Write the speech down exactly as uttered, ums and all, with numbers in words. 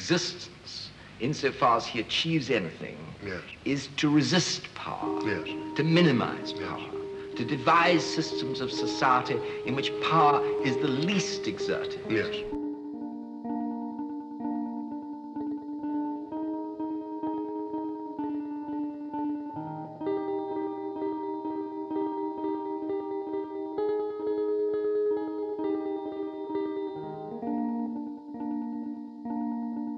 existence, insofar as he achieves anything, yes. is to resist power, yes. to minimize power, yes. to devise systems of society in which power is the least exerted. Yes.